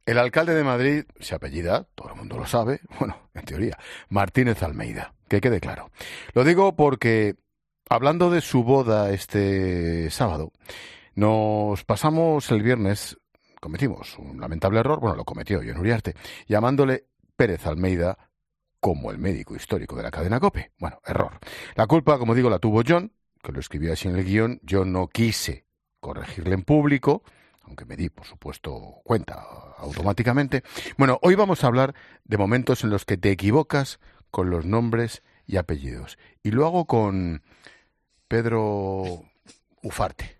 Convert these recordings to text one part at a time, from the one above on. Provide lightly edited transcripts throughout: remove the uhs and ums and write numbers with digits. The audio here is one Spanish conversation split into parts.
El alcalde de Madrid se apellida, todo el mundo lo sabe, bueno, en teoría, Martínez Almeida, que quede claro. Lo digo porque, hablando de su boda este sábado, nos pasamos el viernes, cometimos un lamentable error, bueno, lo cometió Jon Uriarte, llamándole Pérez Almeida como el médico histórico de la cadena COPE. Bueno, error. La culpa, como digo, la tuvo Jon, que lo escribió así en el guión. Yo no quise corregirle en público, aunque me di, por supuesto, cuenta automáticamente. Bueno, hoy vamos a hablar de momentos en los que te equivocas con los nombres y apellidos. Y lo hago con Pedro Ufarte.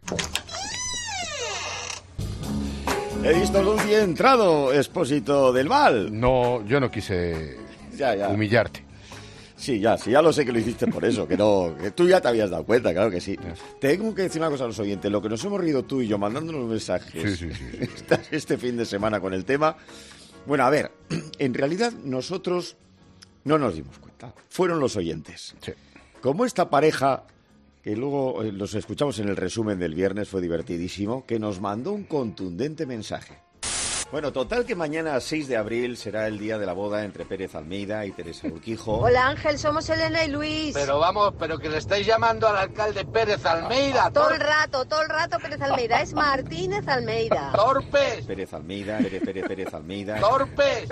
He visto luz y he entrado, Expósito del Mal. No, yo no quise humillarte. Sí, ya lo sé que lo hiciste por eso, que tú ya te habías dado cuenta, claro que sí. Tengo que decir una cosa a los oyentes, lo que nos hemos reído tú y yo mandándonos mensajes Sí. este fin de semana con el tema. Bueno, a ver, en realidad nosotros no nos dimos cuenta, fueron los oyentes. Sí. Como esta pareja, que luego los escuchamos en el resumen del viernes, fue divertidísimo, que nos mandó un contundente mensaje. Bueno, total que mañana 6 de abril será el día de la boda entre Pérez Almeida y Teresa Urquijo. Hola Ángel, somos Elena y Luis. Pero que le estáis llamando al alcalde Pérez Almeida. Todo el rato Pérez Almeida, es Martínez Almeida. ¡Torpes! Pérez Almeida, Pérez Almeida. ¡Torpes!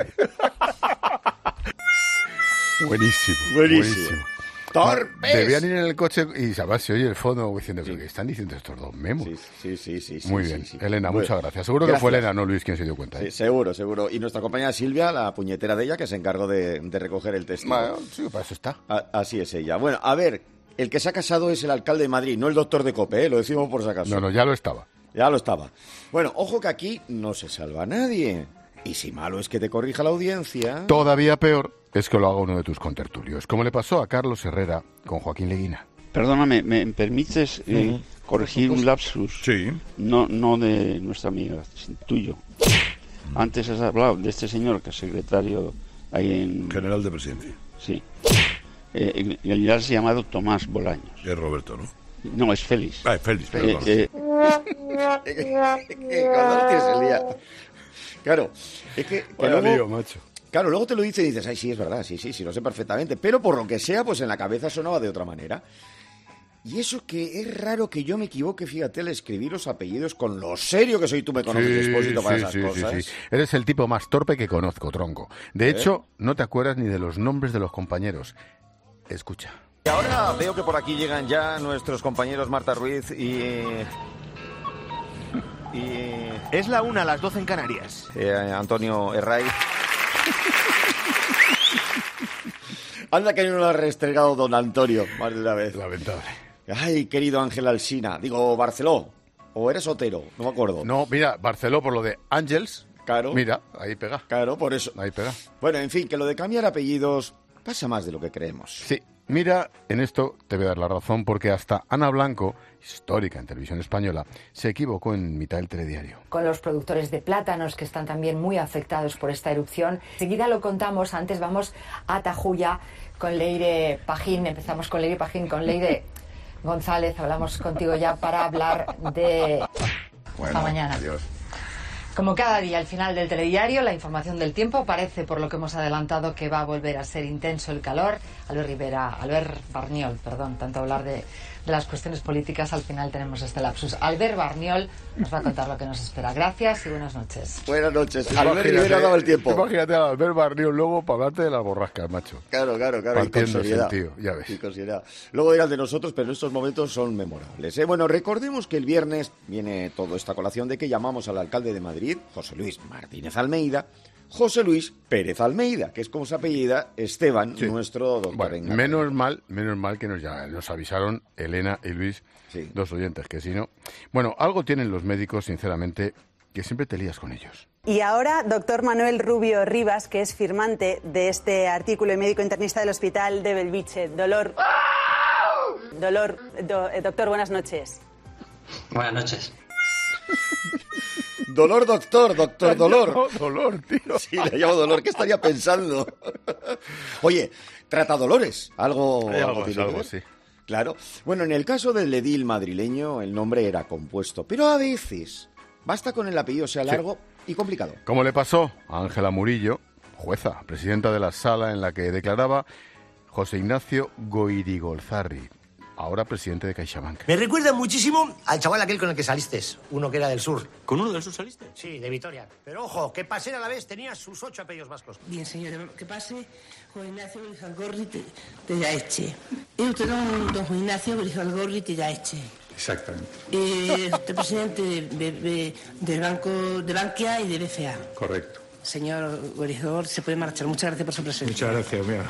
Buenísimo. ¡Torpes! Debían ir en el coche y además se oye el fondo diciendo, ¿pero qué están diciendo estos dos memos? Sí. Muy bien. Sí. Elena, Bueno, muchas gracias. Seguro que fue Elena, no Luis, quien se dio cuenta. Sí, seguro. Y nuestra compañera Silvia, la puñetera de ella, que se encargó de recoger el testigo. Bueno, sí, para eso está. Así es ella. Bueno, a ver, el que se ha casado es el alcalde de Madrid, no el doctor de COPE, lo decimos por si acaso. No, ya lo estaba. Ya lo estaba. Bueno, ojo que aquí no se salva nadie. Y si malo es que te corrija la audiencia... Todavía peor es que lo haga uno de tus contertulios, como le pasó a Carlos Herrera con Joaquín Leguina. Perdóname, ¿me permites corregir un lapsus? Sí. No de nuestra amiga, tuyo. Antes has hablado de este señor que es secretario ahí en... General de Presidencia. Sí. Ya has llamado Tomás Bolaños. Es Roberto, ¿no? No, es Félix. Ah, es Félix, perdón. Cuando tienes el día... Claro, es que Vaya luego, lío, macho. Claro, luego te lo dice y dices, ay, sí, es verdad, sí, lo sé perfectamente, pero por lo que sea, pues en la cabeza sonaba de otra manera. Y eso que es raro que yo me equivoque, fíjate, al escribir los apellidos con lo serio que soy, tú me conoces, Expósito, para esas cosas. Sí. Eres el tipo más torpe que conozco, tronco. De hecho, no te acuerdas ni de los nombres de los compañeros. Escucha. Y ahora veo que por aquí llegan ya nuestros compañeros Marta Ruiz y Es la 1, las 12 en Canarias. Antonio Herraiz. Anda que no lo ha restregado don Antonio más de una vez. Lamentable. Ay, querido Ángel Alsina. Digo, Barceló. ¿O eres Otero? No me acuerdo. No, mira, Barceló por lo de Ángels. Claro. Mira, ahí pega. Claro, por eso. Ahí pega. Bueno, en fin, que lo de cambiar apellidos pasa más de lo que creemos. Sí. Mira, en esto te voy a dar la razón porque hasta Ana Blanco, histórica en televisión española, se equivocó en mitad del telediario. Con los productores de plátanos que están también muy afectados por esta erupción. Enseguida lo contamos, antes vamos a Tajuya con Leire Pajín, empezamos con Leire Pajín, con Leire González, hablamos contigo ya para hablar de... Hasta mañana. Adiós. Como cada día al final del telediario, la información del tiempo parece, por lo que hemos adelantado, que va a volver a ser intenso el calor. Albert Barniol, tanto hablar de las cuestiones políticas, al final tenemos este lapsus. Albert Barniol nos va a contar lo que nos espera. Gracias y buenas noches. Buenas noches. Albert Rivera ha dado el tiempo. Imagínate a Albert Barniol luego para hablarte de las borrascas, macho. Claro. Y con Partiéndose seriedad. el tío, ya ves. Y con seriedad. Luego dirás de nosotros, pero estos momentos son memorables. Bueno, recordemos que el viernes viene toda esta colación de que llamamos al alcalde de Madrid, José Luis Martínez Almeida, José Luis Pérez Almeida, que es como se apellida Esteban, Sí. nuestro doctor. Bueno, menos mal que nos avisaron Elena y Luis, Sí. dos oyentes, que si no... Bueno, algo tienen los médicos, sinceramente, que siempre te lías con ellos. Y ahora, doctor Manuel Rubio Rivas, que es firmante de este artículo y médico internista del Hospital de Belviche. Doctor, buenas noches. Buenas noches. Dolor, doctor Dolor. Dolor, tío. Sí, le llamo Dolor. ¿Qué estaría pensando? Oye, trata dolores. Algo tiene que ver. Sí. Claro. Bueno, en el caso del edil madrileño, el nombre era compuesto. Pero a veces basta con el apellido sea largo y complicado. Como le pasó a Ángela Murillo, jueza, presidenta de la sala en la que declaraba José Ignacio Goirigolzarri, ahora presidente de CaixaBank. Me recuerda muchísimo al chaval aquel con el que saliste, uno que era del sur. ¿Con uno del sur saliste? Sí, de Vitoria. Pero ojo, que Passer a la vez tenía sus 8 apellidos vascos. Bien, señora, que pase Juan Ignacio Brijalgorri de Yaeche. Es usted don Juan Ignacio Brijalgorri de Yaeche. Exactamente. Usted presidente del Banco de Bankia y de BCA. Correcto. Señor Gorizor, se puede marchar. Muchas gracias por su presencia. Muchas gracias, mira.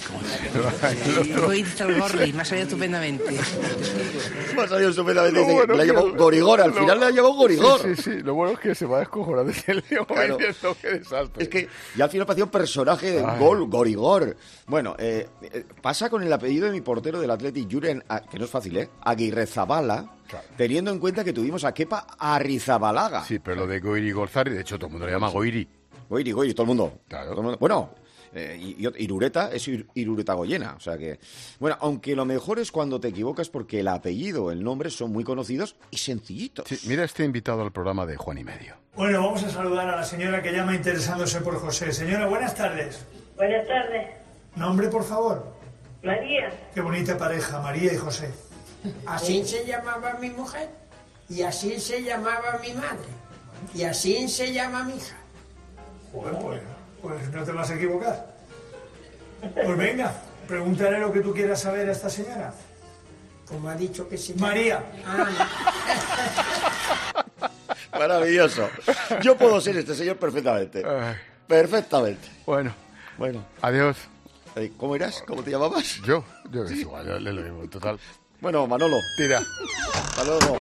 Gorizor, me ha salido estupendamente. Me ha salido estupendamente. Bueno, le ha llamado Gorigor, al final le ha llamado Gorigor. Sí. Lo bueno es que se va a descojonar de que le claro. diciendo qué desastre. Es que ya al final parecía un personaje de gol, Gorigor. Bueno, pasa con el apellido de mi portero del Athletic, Julen, que no es fácil, Aguirrezabala. Claro. Teniendo en cuenta que tuvimos a Kepa Arrizabalaga. Sí, pero lo de Goirigolzarri, de hecho todo el mundo le llama Goiri. Goiri, todo el mundo. Claro. Todo el mundo. Bueno, Irureta es Irureta Goyena. O sea que, bueno, aunque lo mejor es cuando te equivocas porque el apellido, el nombre son muy conocidos y sencillitos. Sí, mira este invitado al programa de Juan y Medio. Bueno, vamos a saludar a la señora que llama interesándose por José. Señora, buenas tardes. Buenas tardes. Nombre, por favor. María. Qué bonita pareja, María y José. Así se llamaba mi mujer, y así se llamaba mi madre, y así se llama mi hija. Joder, pues no te vas a equivocar. Pues venga, pregúntale lo que tú quieras saber a esta señora. Como ha dicho que se llama... María. Maravilloso. Yo puedo ser este señor perfectamente. Perfectamente. Bueno. Bueno. Adiós. ¿Cómo eras? ¿Cómo te llamabas? Yo es igual, yo le lo mismo, total. Bueno, Manolo. Tira. Hasta luego.